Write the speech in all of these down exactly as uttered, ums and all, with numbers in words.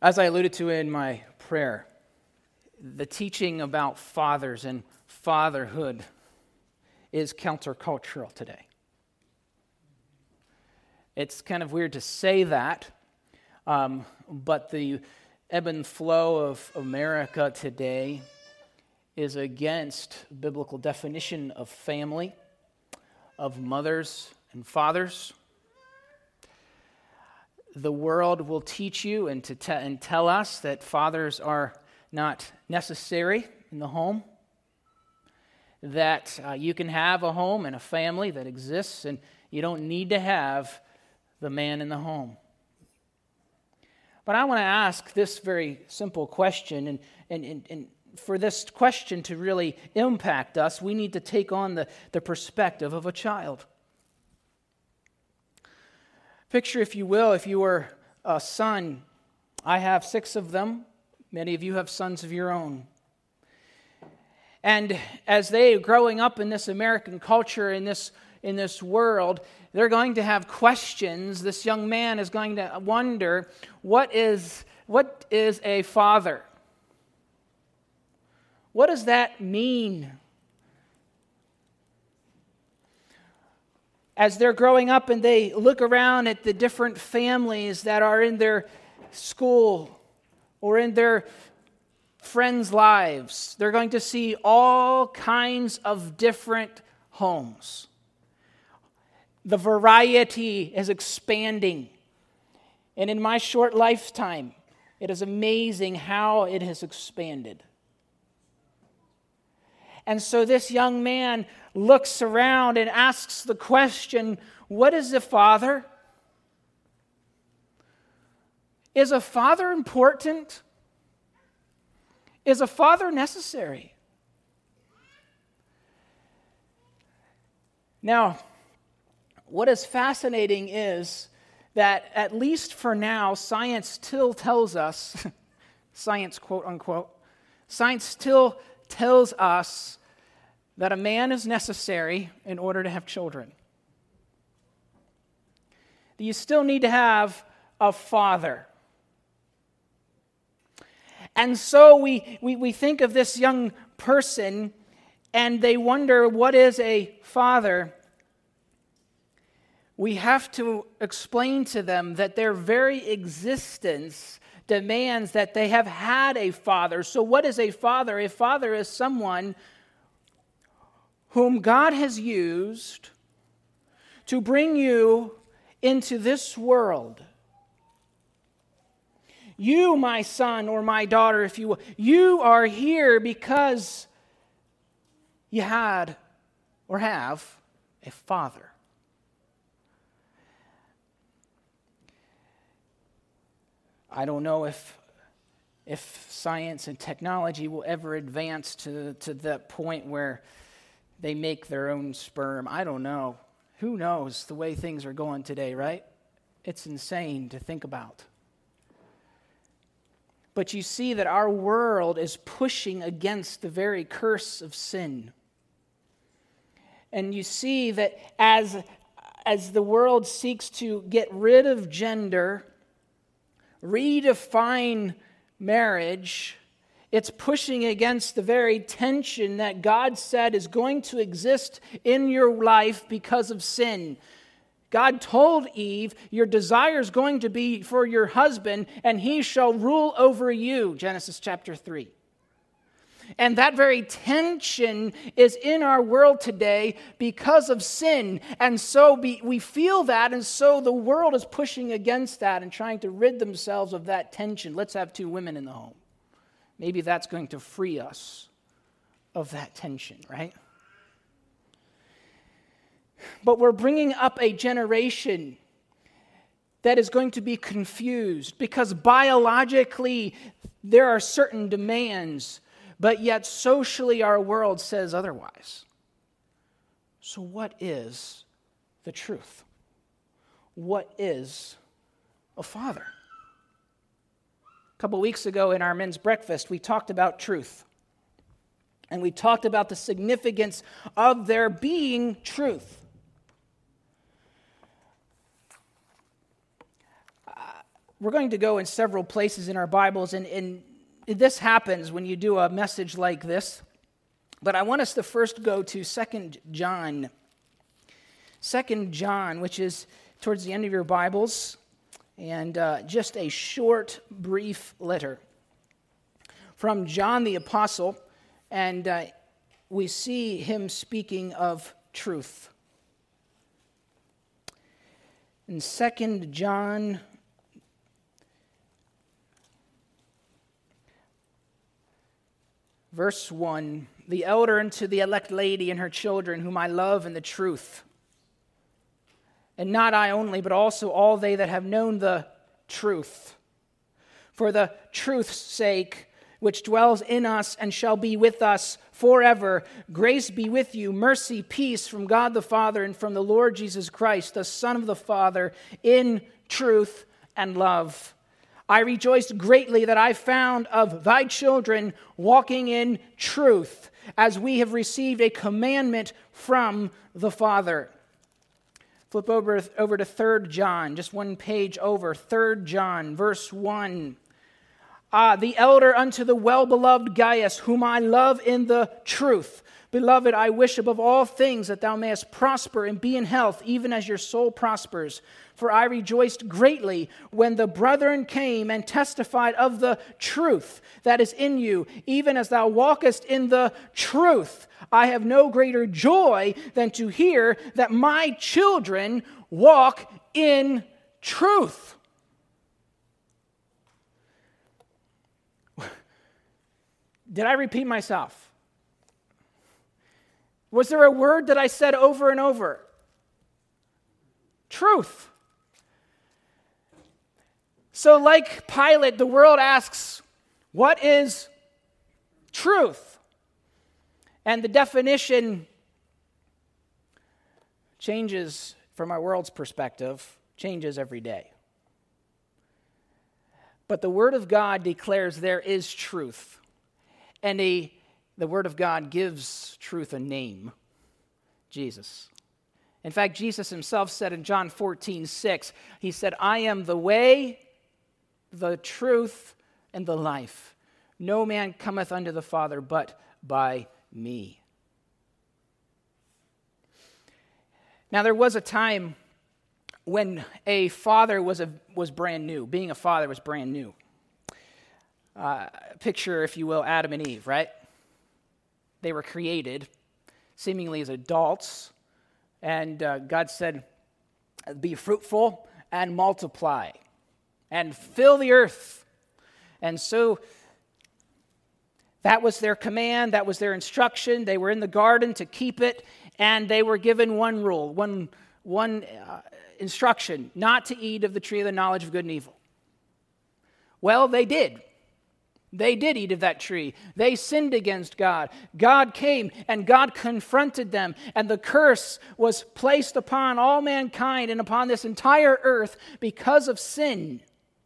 As I alluded to in my prayer, the teaching about fathers and fatherhood is countercultural today. It's kind of weird to say that, um, but the ebb and flow of America today is against biblical definition of family, of mothers and fathers. The world will teach you and to te- and tell us that fathers are not necessary in the home, that uh, you can have a home and a family that exists, and you don't need to have the man in the home. But I want to ask this very simple question, and, and, and, and for this question to really impact us, we need to take on the, the perspective of a child. Picture, if you will, if you were a son. I have six of them. Many of you have sons of your own. And as they are growing up in this American culture, in this, in this world, they're going to have questions. This young man is going to wonder, what is, what is a father? What does that mean? As they're growing up and they look around at the different families that are in their school or in their friends' lives, they're going to see all kinds of different homes. The variety is expanding. And in my short lifetime, it is amazing how it has expanded. And so this young man looks around and asks the question, what is a father? Is a father important? Is a father necessary? Now, what is fascinating is that, at least for now, science still tells us, science quote unquote, science still tells us that a man is necessary in order to have children. You still need to have a father. And so we, we, we think of this young person and they wonder, what is a father? We have to explain to them that their very existence demands that they have had a father. So what is a father? A father is someone whom God has used to bring you into this world. You, my son or my daughter, if you will, you are here because you had or have a father. I don't know if if science and technology will ever advance to, to that point where they make their own sperm. I don't know. Who knows the way things are going today, right? It's insane to think about. But you see that our world is pushing against the very curse of sin. And you see that as, as the world seeks to get rid of gender, redefine marriage, it's pushing against the very tension that God said is going to exist in your life because of sin. God told Eve, your desire is going to be for your husband, and he shall rule over you, Genesis chapter three. And that very tension is in our world today because of sin. And so be, we feel that, and so the world is pushing against that and trying to rid themselves of that tension. Let's have two women in the home. Maybe that's going to free us of that tension, right? But we're bringing up a generation that is going to be confused because biologically there are certain demands, but yet socially our world says otherwise. So what is the truth? What is a father? A couple weeks ago in our men's breakfast, we talked about truth. And we talked about the significance of there being truth. we're going to go in several places in our Bibles, and, and this happens when you do a message like this. But I want us to first go to Second John. Second John, which is towards the end of your Bibles, and uh, just a short, brief letter from John the Apostle, and uh, we see him speaking of truth. In Second John, verse one, the elder unto the elect lady and her children, whom I love in the truth. And not I only, but also all they that have known the truth. For the truth's sake, which dwells in us and shall be with us forever. Grace be with you, mercy, peace from God the Father and from the Lord Jesus Christ, the Son of the Father, in truth and love. I rejoiced greatly that I found of thy children walking in truth, as we have received a commandment from the Father. Flip over, over to Third John, just one page over. Third John, verse one. Ah, the elder unto the well-beloved Gaius, whom I love in the truth. Beloved, I wish above all things that thou mayest prosper and be in health, even as your soul prospers. For I rejoiced greatly when the brethren came and testified of the truth that is in you, even as thou walkest in the truth. I have no greater joy than to hear that my children walk in truth. Did I repeat myself? Was there a word that I said over and over? Truth. So like Pilate, the world asks, what is truth? And the definition changes from our world's perspective, changes every day. But the Word of God declares there is truth. And a, the Word of God gives truth a name, Jesus. In fact, Jesus himself said in John fourteen six, he said, I am the way, the truth, and the life. No man cometh unto the Father but by me. Now, there was a time when a father was a, was brand new. Being a father was brand new. Uh, picture, if you will, Adam and Eve, right? They were created seemingly as adults, and uh, God said, be fruitful and multiply and fill the earth. And so that was their command, that was their instruction. They were in the garden to keep it, and they were given one rule, one, one uh, instruction, not to eat of the tree of the knowledge of good and evil. Well, they did. They did eat of that tree. They sinned against God. God came and God confronted them, and the curse was placed upon all mankind and upon this entire earth because of sin.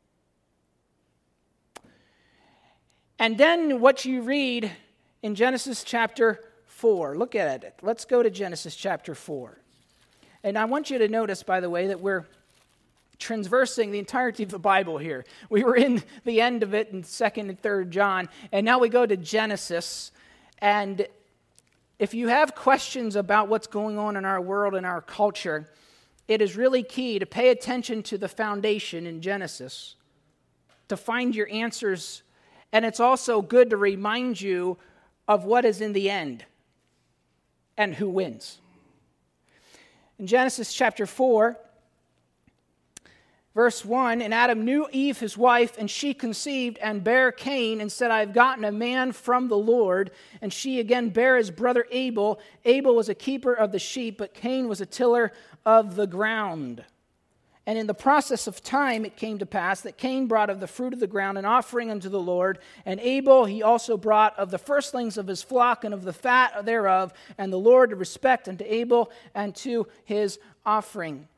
And then what you read in Genesis chapter four, look at it. Let's go to Genesis chapter four. And I want you to notice, by the way, that we're transversing the entirety of the Bible here. We were in the end of it in second and third John, and now we go to Genesis. And if you have questions about what's going on in our world and our culture, it is really key to pay attention to the foundation in Genesis to find your answers. And it's also good to remind you of what is in the end and who wins. In Genesis chapter four, verse one, and Adam knew Eve his wife, and she conceived and bare Cain, and said, I have gotten a man from the Lord. And she again bare his brother Abel. Abel was a keeper of the sheep, but Cain was a tiller of the ground. And in the process of time it came to pass that Cain brought of the fruit of the ground an offering unto the Lord, and Abel he also brought of the firstlings of his flock and of the fat thereof, and the Lord did respect unto Abel and to his offering.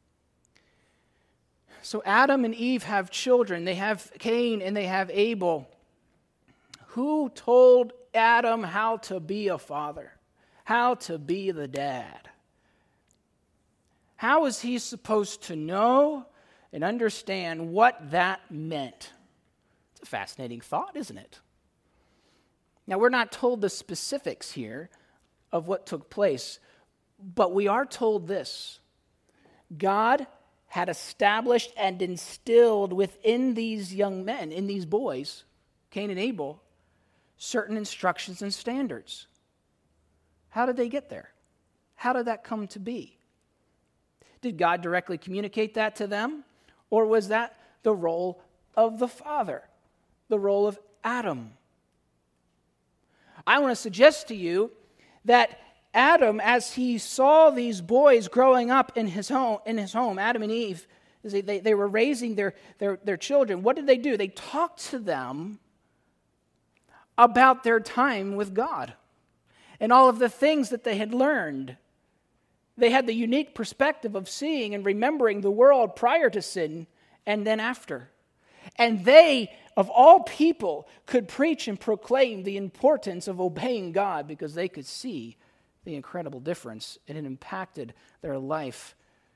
So Adam and Eve have children. They have Cain and they have Abel. Who told Adam how to be a father? How to be the dad? How is he supposed to know and understand what that meant. It's a fascinating thought, isn't it? Now, we're not told the specifics here of what took place, but we are told this. God had established and instilled within these young men, in these boys, Cain and Abel, certain instructions and standards. How did they get there? How did that come to be? Did God directly communicate that to them? Or was that the role of the father, the role of Adam? I want to suggest to you that Adam, as he saw these boys growing up in his home, in his home, Adam and Eve, they, they, they were raising their, their, their children. What did they do? They talked to them about their time with God and all of the things that they had learned. They had the unique perspective of seeing and remembering the world prior to sin and then after. And they, of all people, could preach and proclaim the importance of obeying God because they could see the incredible difference and it impacted their life.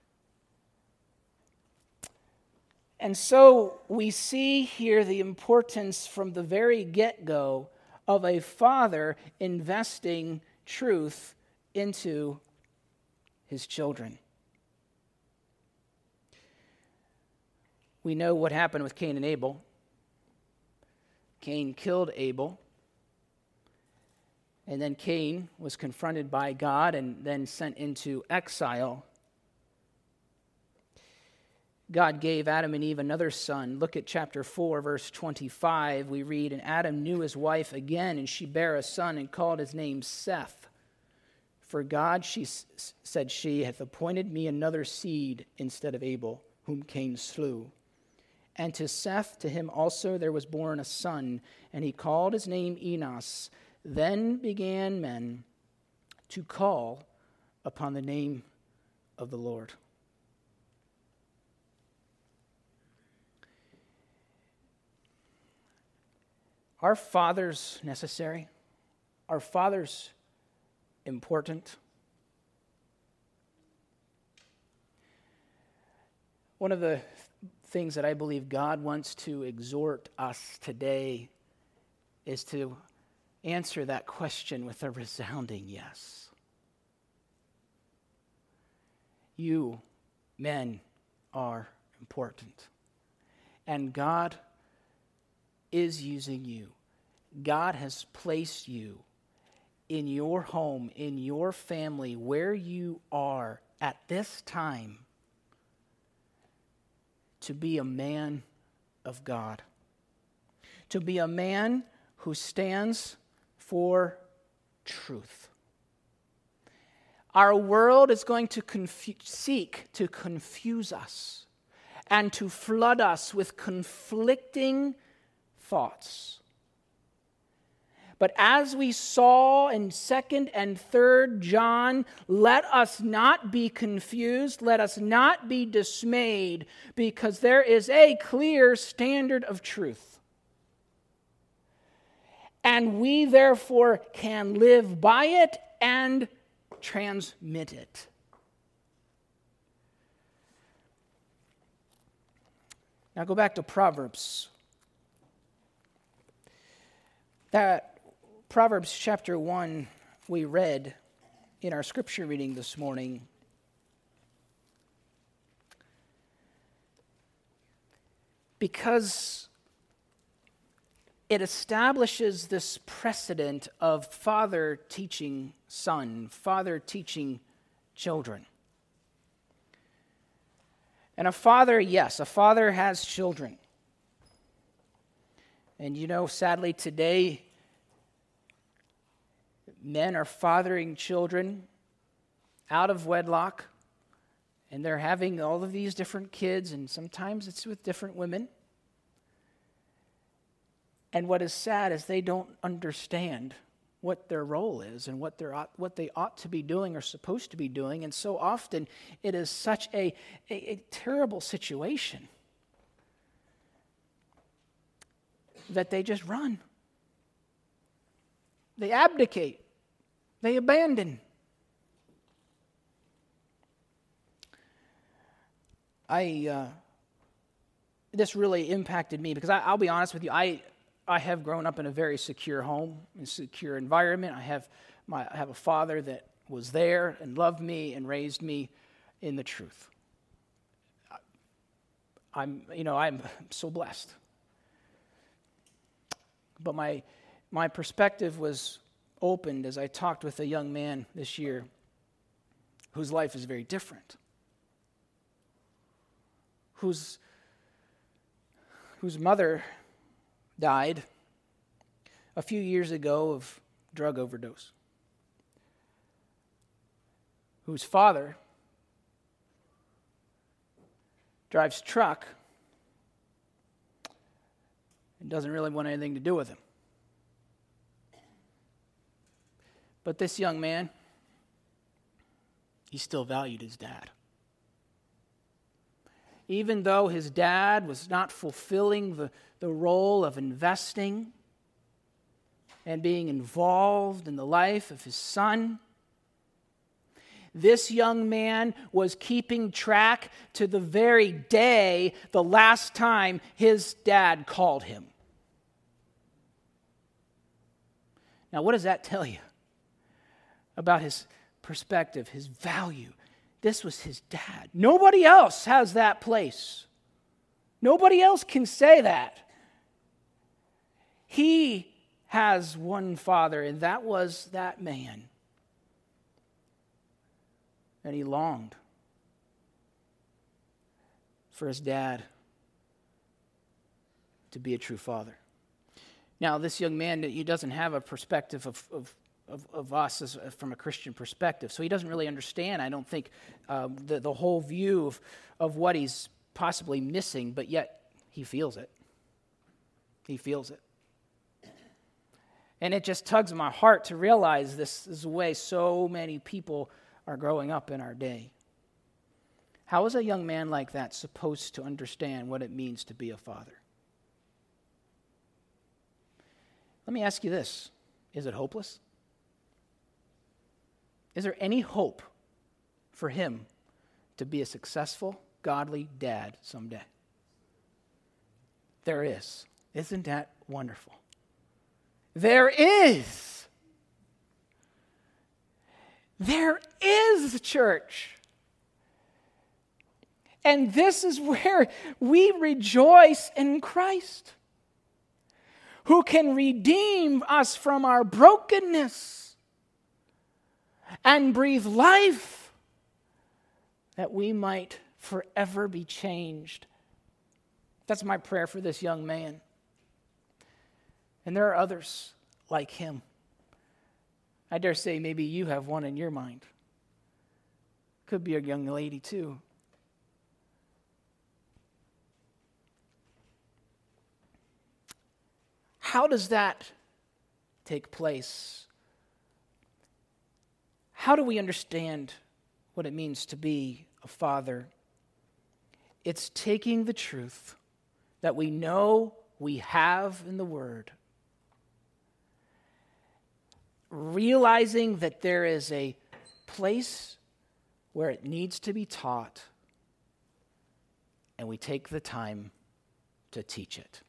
And so we see here the importance from the very get-go of a father investing truth into his children. We know what happened with Cain and Abel. Cain killed Abel. And then Cain was confronted by God and then sent into exile. God gave Adam and Eve another son. Look at chapter four, verse twenty-five. We read, "And Adam knew his wife again, and she bare a son and called his name Seth. For God, she said she, hath appointed me another seed instead of Abel, whom Cain slew. And to Seth, to him also there was born a son, and he called his name Enos. Then began men to call upon the name of the Lord." Are fathers necessary? Are fathers important? One of the things that I believe God wants to exhort us today is to answer that question with a resounding yes. You, men, are important. And God is using you. God has placed you in your home, in your family, where you are at this time to be a man of God, to be a man who stands for truth. Our world is going to confu- seek to confuse us and to flood us with conflicting thoughts. But as we saw in second and third John, let us not be confused, let us not be dismayed, because there is a clear standard of truth. And we therefore can live by it and transmit it. Now go back to Proverbs. That Proverbs chapter one we read in our scripture reading this morning. Because it establishes this precedent of father teaching son, father teaching children. And a father, yes, a father has children. And you know, sadly today, men are fathering children out of wedlock, and they're having all of these different kids, and sometimes it's with different women. And what is sad is they don't understand what their role is and what they're what they ought to be doing or supposed to be doing, and so often it is such a, a, a terrible situation that they just run. They abdicate. They abandon. I uh, this really impacted me because I, I'll be honest with you, I I have grown up in a very secure home, a secure environment. I have my I have a father that was there and loved me and raised me in the truth. I'm, you know, I'm so blessed. But my my perspective was opened as I talked with a young man this year whose life is very different, whose whose mother died a few years ago of drug overdose, whose father drives truck and doesn't really want anything to do with him. But this young man, he still valued his dad. Even though his dad was not fulfilling the, the role of investing and being involved in the life of his son, this young man was keeping track to the very day the last time his dad called him. Now, what does that tell you about his perspective, his value? This was his dad. Nobody else has that place. Nobody else can say that. He has one father, and that was that man. And he longed for his dad to be a true father. Now, this young man, he doesn't have a perspective of, of Of, of us as, from a Christian perspective. So he doesn't really understand, I don't think, um, the, the whole view of, of what he's possibly missing, but yet he feels it. He feels it. And it just tugs at my heart to realize this is the way so many people are growing up in our day. How is a young man like that supposed to understand what it means to be a father? Let me ask you this. Is it hopeless? Is there any hope for him to be a successful, godly dad someday? There is. Isn't that wonderful? There is. There is, church. And this is where we rejoice in Christ, who can redeem us from our brokenness and breathe life that we might forever be changed. That's my prayer for this young man. And there are others like him. I dare say maybe you have one in your mind. Could be a young lady too. How does that take place? How do we understand what it means to be a father? It's taking the truth that we know we have in the Word, realizing that there is a place where it needs to be taught, and we take the time to teach it.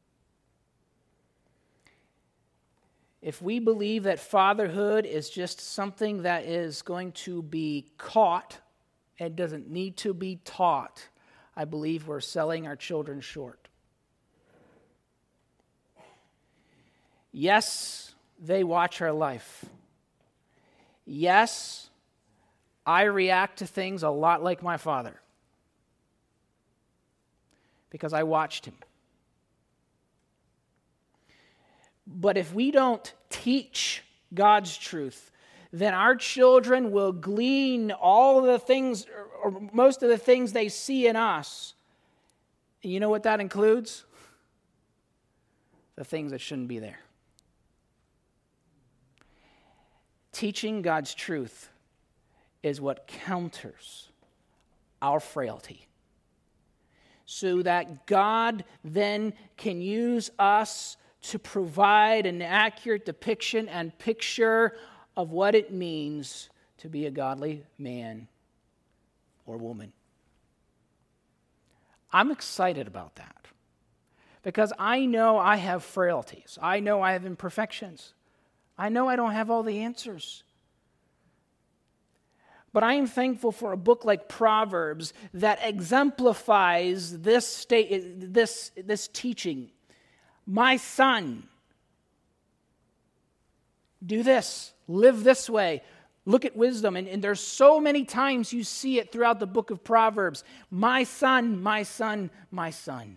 If we believe that fatherhood is just something that is going to be caught and doesn't need to be taught, I believe we're selling our children short. Yes, they watch our life. Yes, I react to things a lot like my father because I watched him. But if we don't teach God's truth, then our children will glean all of the things, or most of the things they see in us. And you know what that includes? The things that shouldn't be there. Teaching God's truth is what counters our frailty, so that God then can use us to provide an accurate depiction and picture of what it means to be a godly man or woman. I'm excited about that. because I know I have frailties. I know I have imperfections. I know I don't have all the answers. But I am thankful for a book like Proverbs that exemplifies this state, this, this teaching. My son, do this, live this way. Look at wisdom. And, and there's so many times you see it throughout the book of Proverbs. My son, my son, my son.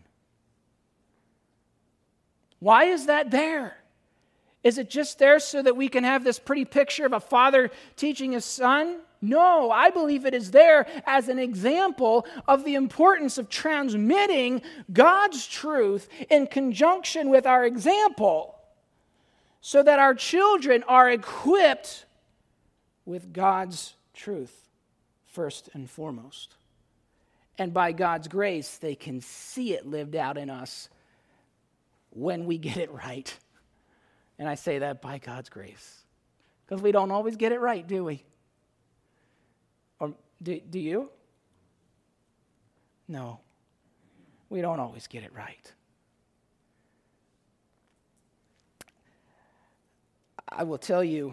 Why is that there? Is it just there so that we can have this pretty picture of a father teaching his son? No, I believe it is there as an example of the importance of transmitting God's truth in conjunction with our example so that our children are equipped with God's truth first and foremost. And by God's grace, they can see it lived out in us when we get it right. And I say that by God's grace. Because we don't always get it right, do we? Or do, do you? No. We don't always get it right. I will tell you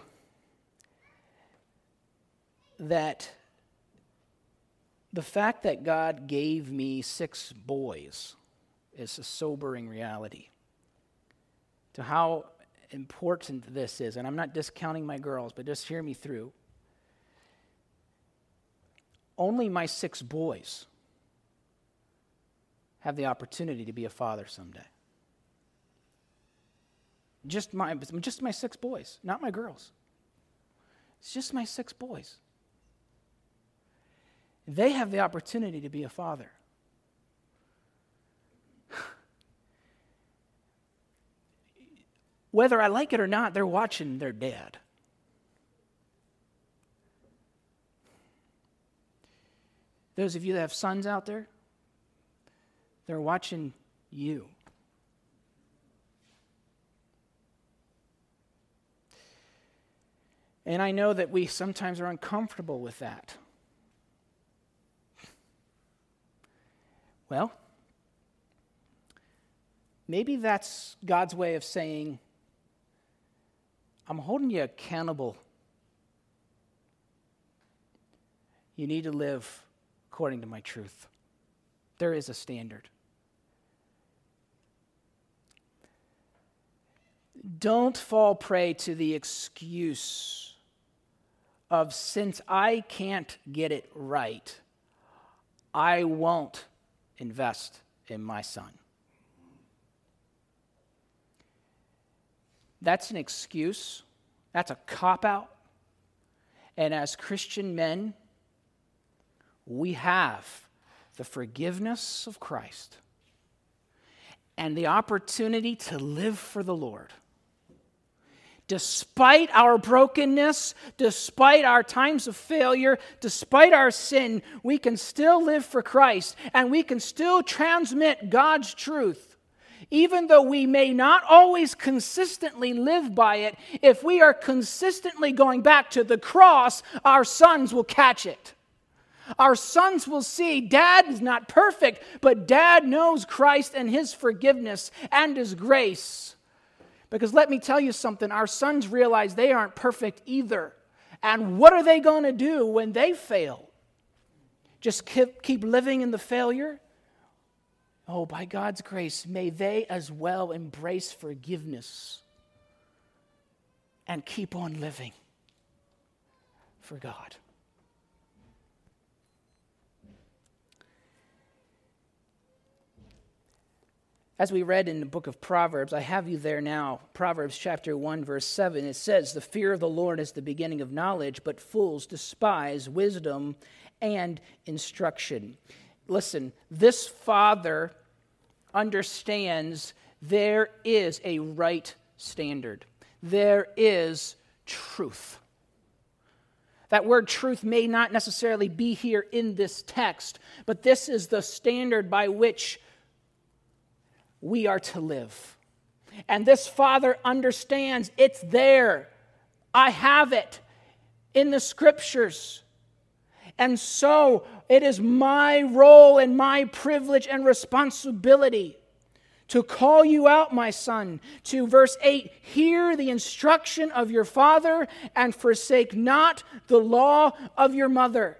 that the fact that God gave me six boys is a sobering reality to how important this is. And I'm not discounting my girls, but just hear me through. Only my six boys have the opportunity to be a father someday. Just my, just my six boys, not my girls. It's just my six boys. They have the opportunity to be a father. Whether I like it or not, they're watching their dad. Those of you that have sons out there, they're watching you. And I know that we sometimes are uncomfortable with that. Well, maybe that's God's way of saying, I'm holding you accountable. You need to live according to my truth. There is a standard. Don't fall prey to the excuse of, since I can't get it right, I won't invest in my son. That's an excuse. That's a cop-out. And as Christian men, we have the forgiveness of Christ and the opportunity to live for the Lord. Despite our brokenness, despite our times of failure, despite our sin, we can still live for Christ and we can still transmit God's truth. Even though we may not always consistently live by it, if we are consistently going back to the cross, our sons will catch it. Our sons will see Dad is not perfect, but Dad knows Christ and His forgiveness and His grace. Because let me tell you something, our sons realize they aren't perfect either. And what are they going to do when they fail? Just keep, keep living in the failure? Oh, by God's grace, may they as well embrace forgiveness and keep on living for God. As we read in the book of Proverbs, I have you there now, Proverbs chapter one, verse seven, it says, "The fear of the Lord is the beginning of knowledge, but fools despise wisdom and instruction." Listen, this father understands there is a right standard. There is truth. That word truth may not necessarily be here in this text, but this is the standard by which we are to live. And this father understands it's there. I have it in the scriptures. And so it is my role and my privilege and responsibility to call you out, my son. To verse eight, hear the instruction of your father and forsake not the law of your mother.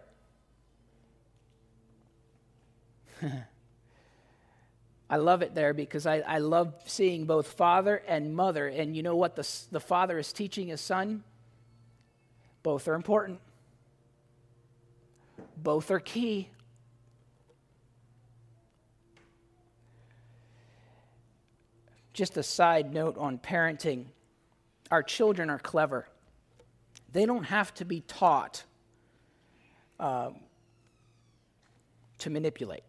I love it there because I, I love seeing both father and mother. And you know what the, the father is teaching his son? Both are important. Both are key. Just a side note on parenting. Our children are clever. They don't have to be taught uh, to manipulate.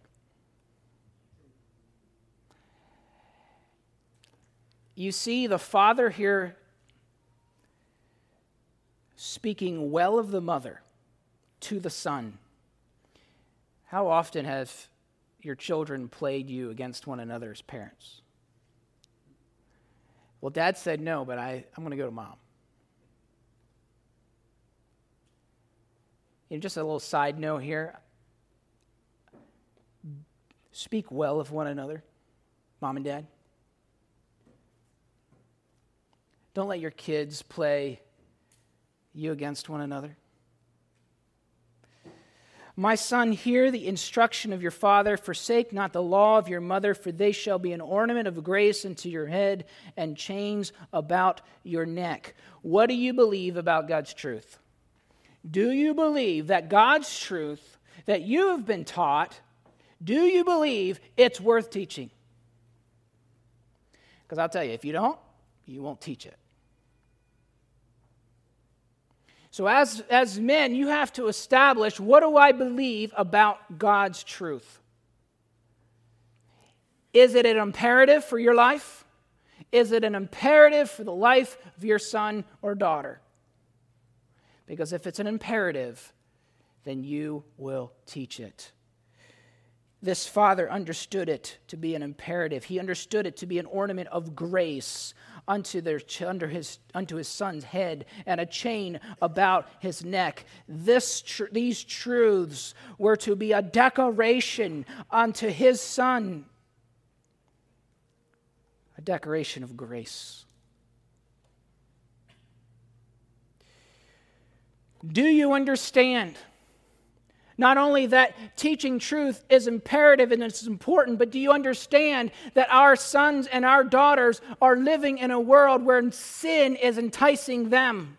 You see the father here speaking well of the mother to the son. How often have your children played you against one another as parents? Well, Dad said no, but I, I'm going to go to Mom. And just a little side note here. Speak well of one another, Mom and Dad. Don't let your kids play you against one another. My son, hear the instruction of your father. Forsake not the law of your mother, for they shall be an ornament of grace unto your head and chains about your neck. What do you believe about God's truth? Do you believe that God's truth that you have been taught, do you believe it's worth teaching? Because I'll tell you, if you don't, you won't teach it. So as, as men, you have to establish, what do I believe about God's truth? Is it an imperative for your life? Is it an imperative for the life of your son or daughter? Because if it's an imperative, then you will teach it. This father understood it to be an imperative. He understood it to be an ornament of grace unto their under his unto his son's head and a chain about his neck. This tr- these truths were to be a decoration unto his son, a decoration of grace. Do you understand? Not only that teaching truth is imperative and it's important, but do you understand that our sons and our daughters are living in a world where sin is enticing them?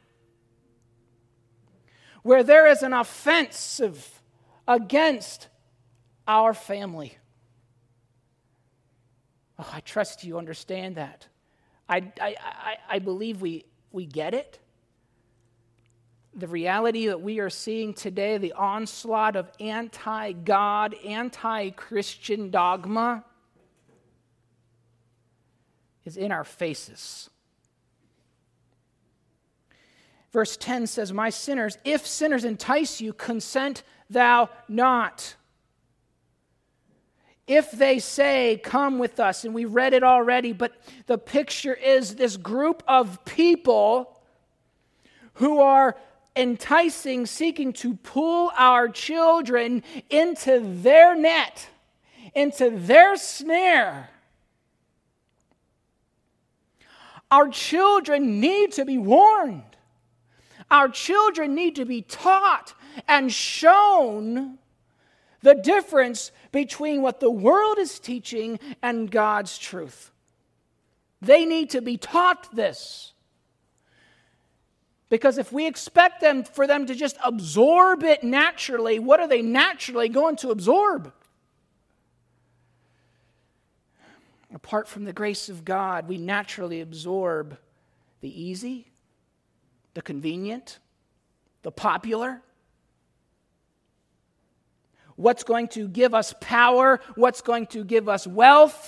Where there is an offensive against our family. Oh, I trust you understand that. I, I, I, I believe we, we get it. The reality that we are seeing today, the onslaught of anti-God, anti-Christian dogma, is in our faces. Verse ten says, my sinners, if sinners entice you, consent thou not. If they say, come with us, and we read it already, but the picture is this group of people who are enticing, seeking to pull our children into their net, into their snare. Our children need to be warned. Our children need to be taught and shown the difference between what the world is teaching and God's truth. They need to be taught this. Because if we expect them for them to just absorb it naturally, what are they naturally going to absorb? Apart from the grace of God, we naturally absorb the easy, the convenient, the popular. What's going to give us power? What's going to give us wealth?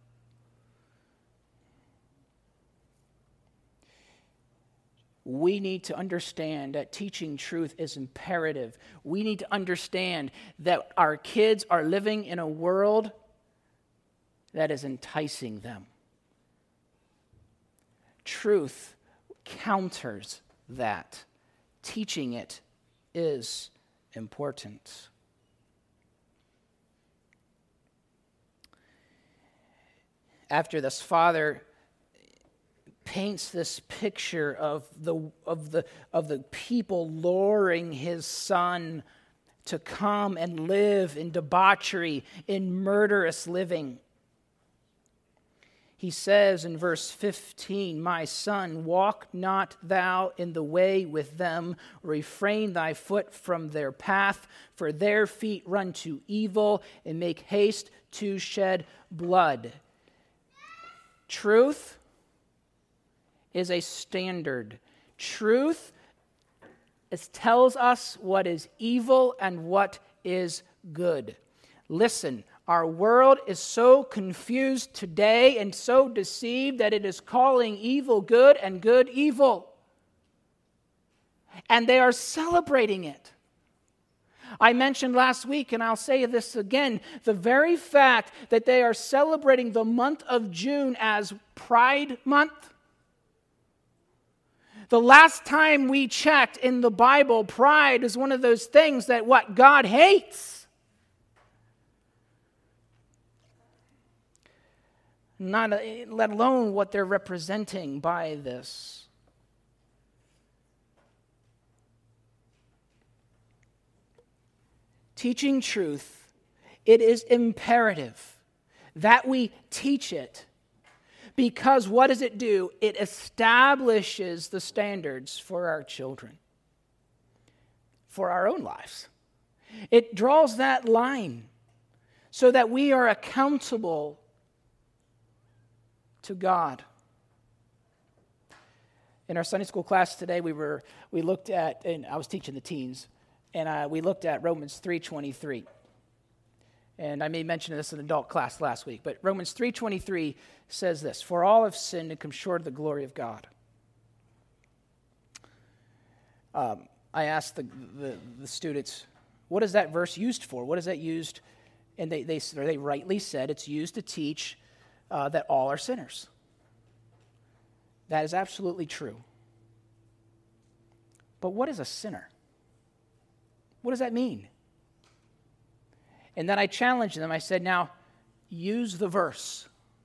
We need to understand that teaching truth is imperative. We need to understand that our kids are living in a world that is enticing them. Truth counters that. Teaching it is important. after this father paints this picture of the of the of the people luring his son to come and live in debauchery, in murderous living. He says in verse fifteen, "My son, walk not thou in the way with them, refrain thy foot from their path, for their feet run to evil and make haste to shed blood." Truth is a standard. Truth is, tells us what is evil and what is good. Listen, our world is so confused today and so deceived that it is calling evil good and good evil. And they are celebrating it. I mentioned last week, and I'll say this again, the very fact that they are celebrating the month of June as Pride Month. The last time we checked in the Bible, pride is one of those things that what God hates. Not a, let alone what they're representing by this. Teaching truth, it is imperative that we teach it. Because what does it do? It establishes the standards for our children, for our own lives. It draws that line so that we are accountable to God. In our Sunday school class today, we were we looked at, and I was teaching the teens, and uh, we looked at Romans three twenty-three. And I may mention this in adult class last week, but Romans three twenty-three says this, "For all have sinned and come short of the glory of God." Um, I asked the, the, the students, what is that verse used for? What is that used? And they, they, or they rightly said it's used to teach uh, that all are sinners. That is absolutely true. But what is a sinner? What does that mean? And then I challenged them. I said, now, use the verse.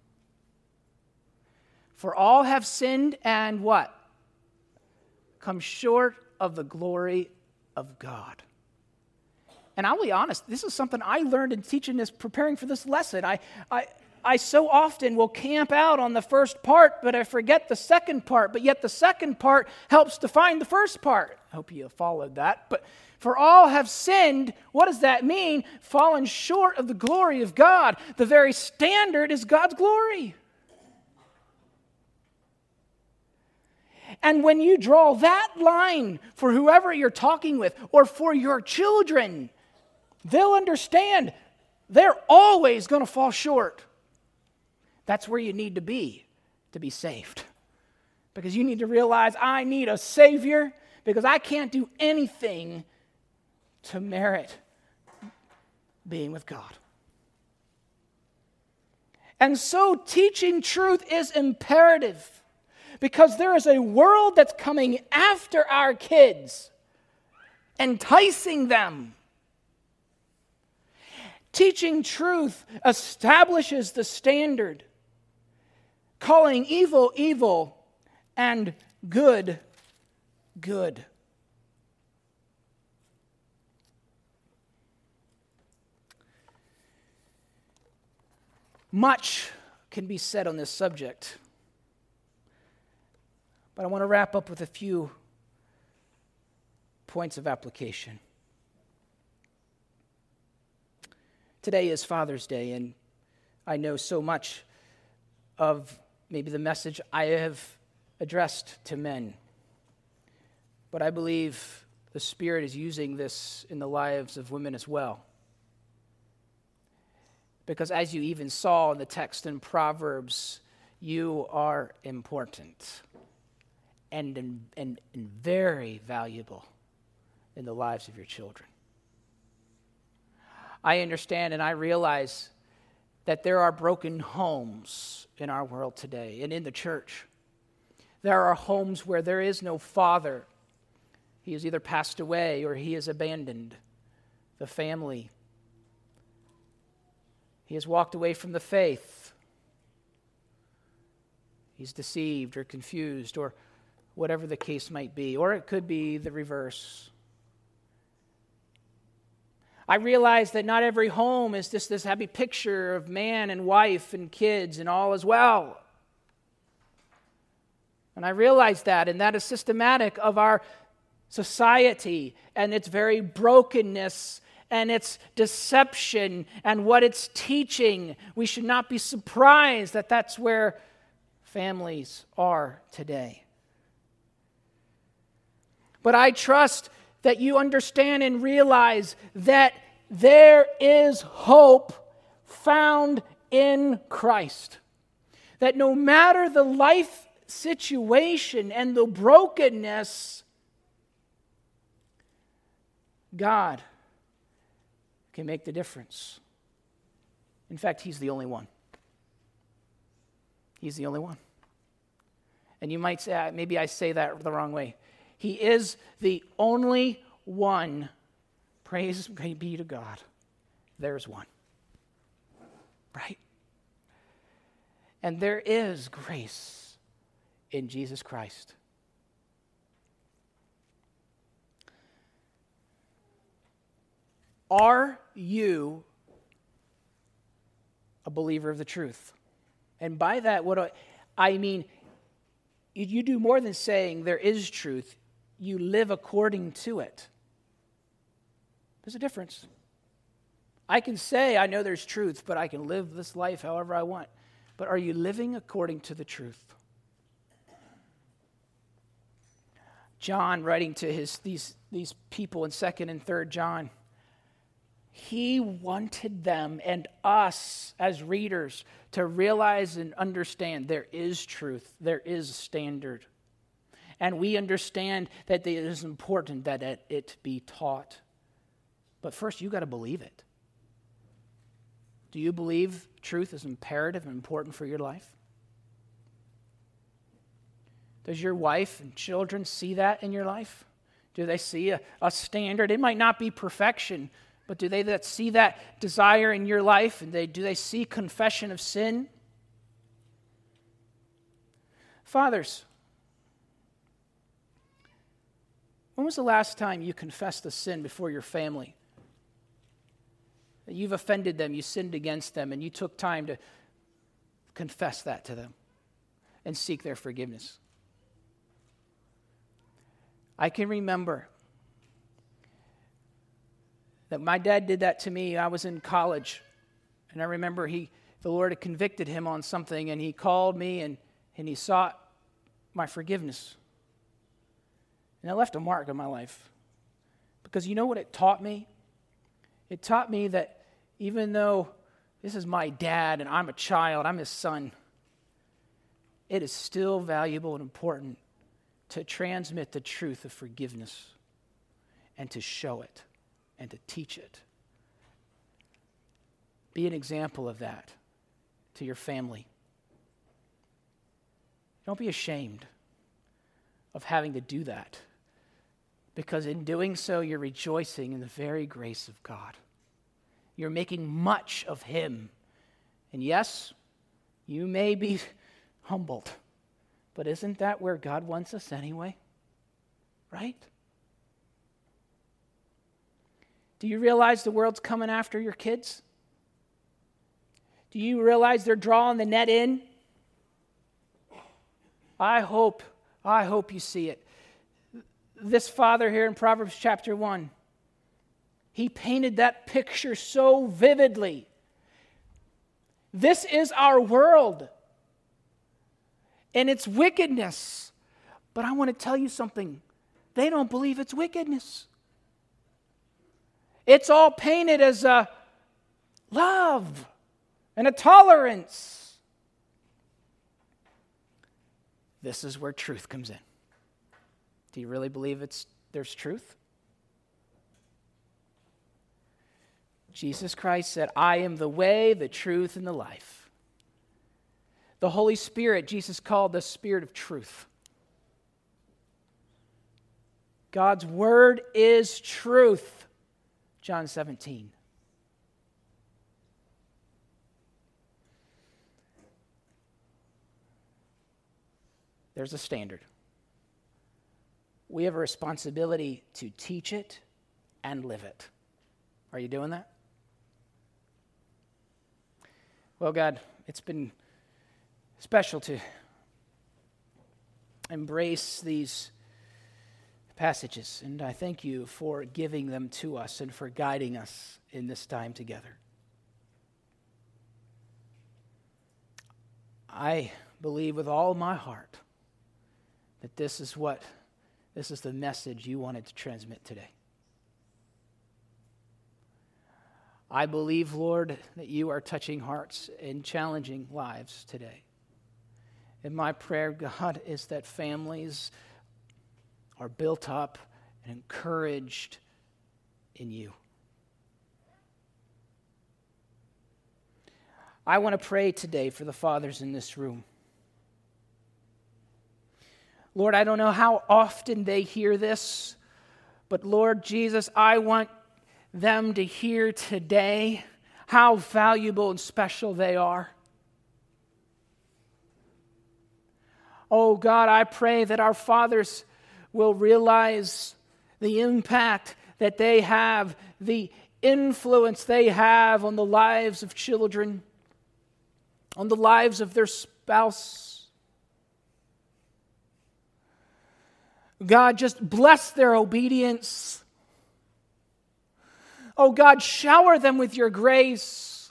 For all have sinned and what? Come short of the glory of God. And I'll be honest, this is something I learned in teaching this, preparing for this lesson. I, I, I so often will camp out on the first part, but I forget the second part. But yet the second part helps define the first part. I hope you followed that. But for all have sinned, what does that mean? Fallen short of the glory of God. The very standard is God's glory. And when you draw that line for whoever you're talking with or for your children, they'll understand they're always going to fall short. That's where you need to be to be saved. Because you need to realize I need a Savior because I can't do anything to merit being with God. And so teaching truth is imperative because there is a world that's coming after our kids, enticing them. Teaching truth establishes the standard, calling evil, evil, and good, good. Much can be said on this subject, but I want to wrap up with a few points of application. Today is Father's Day, and I know so much of maybe the message I have addressed to men, but I believe the Spirit is using this in the lives of women as well. Because as you even saw in the text in Proverbs, you are important and, and, and very valuable in the lives of your children. I understand and I realize that there are broken homes in our world today and in the church. There are homes where there is no father. He has either passed away or he has abandoned the family. He has walked away from the faith. He's deceived or confused or whatever the case might be. Or it could be the reverse. I realize that not every home is just this happy picture of man and wife and kids and all is well. And I realize that, and that is systematic of our society and its very brokenness and its deception and what it's teaching. We should not be surprised that that's where families are today. But I trust that you understand and realize that there is hope found in Christ. That no matter the life situation and the brokenness, God can make the difference. In fact, He's the only one. He's the only one. And you might say, maybe I say that the wrong way. He is the only one. Praise be to God. There's one. Right? And there is grace in Jesus Christ. Are you a believer of the truth? And by that, what do I, I mean, you, you do more than saying there is truth. You live according to it. There's a difference. I can say I know there's truth, but I can live this life however I want. But are you living according to the truth? John, writing to his these, these people in second and third John, he wanted them and us as readers to realize and understand there is truth, there is a standard. And we understand that it is important that it be taught. But first, you got to believe it. Do you believe truth is imperative and important for your life? Does your wife and children see that in your life? Do they see a, a standard? It might not be perfection, but do they that see that desire in your life? And they, do they see confession of sin? Fathers, when was the last time you confessed a sin before your family? That you've offended them, you sinned against them, and you took time to confess that to them and seek their forgiveness. I can remember that my dad did that to me. I was in college, and I remember he, the Lord had convicted him on something, and he called me, and, and he sought my forgiveness. And it left a mark on my life. Because you know what it taught me? It taught me that even though this is my dad and I'm a child, I'm his son, it is still valuable and important to transmit the truth of forgiveness and to show it and to teach it. Be an example of that to your family. Don't be ashamed of having to do that, because in doing so, you're rejoicing in the very grace of God. You're making much of Him. And yes, you may be humbled, but isn't that where God wants us anyway? Right? Do you realize the world's coming after your kids? Do you realize they're drawing the net in? I hope, I hope you see it. This father here in Proverbs chapter one, he painted that picture so vividly. This is our world and its wickedness. But I want to tell you something. They don't believe it's wickedness. It's all painted as a love and a tolerance. This is where truth comes in. Do you really believe it's there's truth? Jesus Christ said, I am the way, the truth, and the life. The Holy Spirit, Jesus called the Spirit of truth. God's word is truth. John seventeen. there's a standard. We have a responsibility to teach it and live it. Are you doing that? Well, God, it's been special to embrace these passages, and I thank you for giving them to us and for guiding us in this time together. I believe with all my heart that this is what, this is the message you wanted to transmit today. I believe, Lord, that you are touching hearts and challenging lives today. And my prayer, God, is that families are built up and encouraged in you. I want to pray today for the fathers in this room. Lord, I don't know how often they hear this, but Lord Jesus, I want them to hear today how valuable and special they are. Oh God, I pray that our fathers will realize the impact that they have, the influence they have on the lives of children, on the lives of their spouse. God, just bless their obedience. Oh God, shower them with your grace.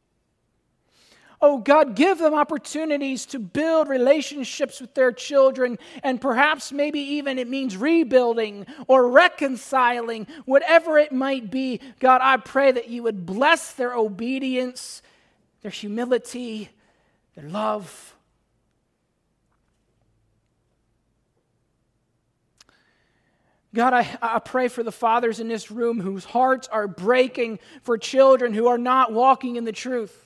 Oh God, give them opportunities to build relationships with their children, and perhaps maybe even it means rebuilding or reconciling, whatever it might be. God, I pray that you would bless their obedience, their humility, their love. God, I, I pray for the fathers in this room whose hearts are breaking for children who are not walking in the truth.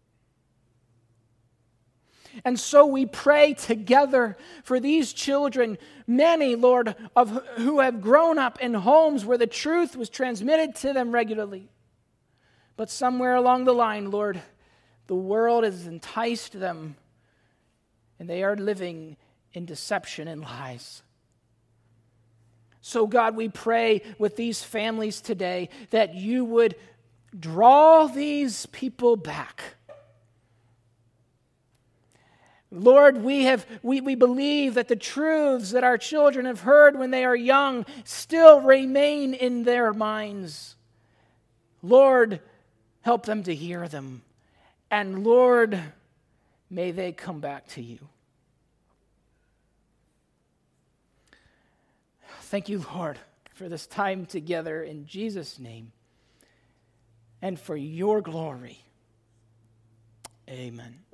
And so we pray together for these children, many, Lord, of who have grown up in homes where the truth was transmitted to them regularly. But somewhere along the line, Lord, the world has enticed them, and they are living in deception and lies. So God, we pray with these families today that you would draw these people back. Lord, we have we, we believe that the truths that our children have heard when they are young still remain in their minds. Lord, help them to hear them. And Lord, may they come back to you. Thank you, Lord, for this time together in Jesus' name and for your glory. Amen.